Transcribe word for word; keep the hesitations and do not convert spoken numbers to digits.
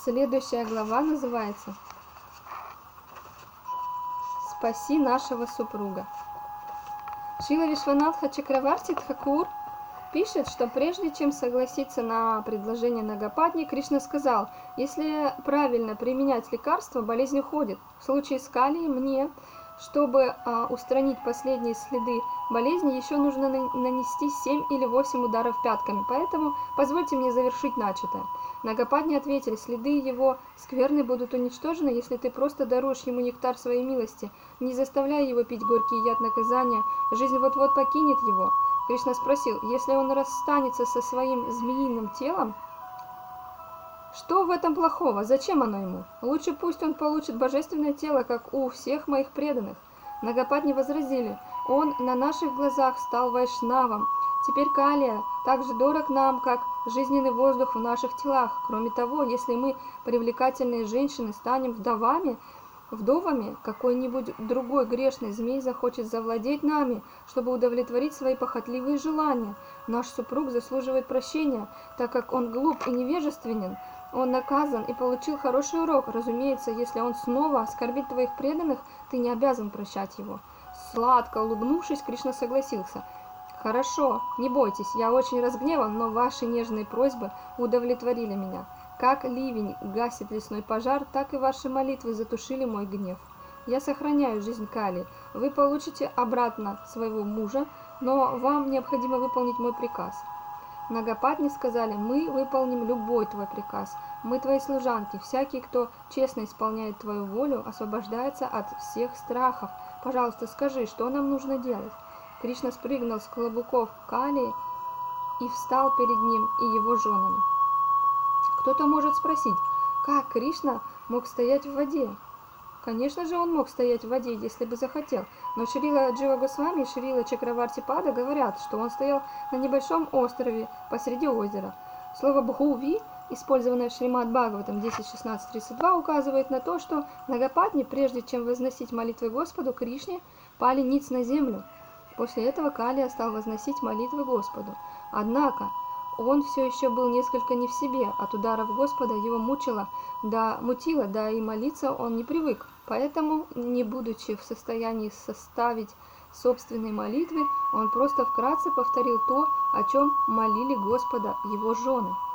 Следующая глава называется «Спаси нашего супруга». Шрила Вишванатха Чакраварти Тхакур пишет, что прежде чем согласиться на предложение Нагапатни, Кришна сказал: если правильно применять лекарства, болезнь уходит. В случае с калией мне, чтобы а, устранить последние следы болезни, еще нужно нанести семь или восемь ударов пятками, поэтому позвольте мне завершить начатое. Нагапатни ответили: следы его скверны будут уничтожены, если ты просто даруешь ему нектар своей милости, не заставляя его пить горький яд наказания, жизнь вот-вот покинет его. Кришна спросил: если он расстанется со своим змеиным телом, что в этом плохого? Зачем оно ему? Лучше пусть он получит божественное тело, как у всех моих преданных. Нагапатни возразили: он на наших глазах стал вайшнавом. Теперь калия так же дорог нам, как жизненный воздух в наших телах. Кроме того, если мы, привлекательные женщины, станем вдовами, Вдовами какой-нибудь другой грешный змей захочет завладеть нами, чтобы удовлетворить свои похотливые желания. Наш супруг заслуживает прощения, так как он глуп и невежественен. Он наказан и получил хороший урок. Разумеется, если он снова оскорбит твоих преданных, ты не обязан прощать его. Сладко улыбнувшись, Кришна согласился: «Хорошо, не бойтесь, я очень разгневан, но ваши нежные просьбы удовлетворили меня. Как ливень гасит лесной пожар, так и ваши молитвы затушили мой гнев. Я сохраняю жизнь Кали. Вы получите обратно своего мужа, но вам необходимо выполнить мой приказ». Нагапатни сказали: мы выполним любой твой приказ. Мы твои служанки. Всякий, кто честно исполняет твою волю, освобождается от всех страхов. Пожалуйста, скажи, что нам нужно делать? Кришна спрыгнул с клобуков Кали и встал перед ним и его женами. Кто-то может спросить, как Кришна мог стоять в воде? Конечно же, он мог стоять в воде, если бы захотел, но Шрила Джива Госвами и Шрила Чакраварти Пада говорят, что он стоял на небольшом острове посреди озера. Слово «бхуви», использованное в Шримад Бхагаватам десять шестнадцать тридцать два, указывает на то, что Нагапатни, прежде чем возносить молитвы Господу, Кришне пали ниц на землю. После этого Калия стал возносить молитвы Господу. Однако он все еще был несколько не в себе, от ударов Господа его мучило, да мутило, да и молиться он не привык. Поэтому, не будучи в состоянии составить собственной молитвы, он просто вкратце повторил то, о чем молили Господа его жены.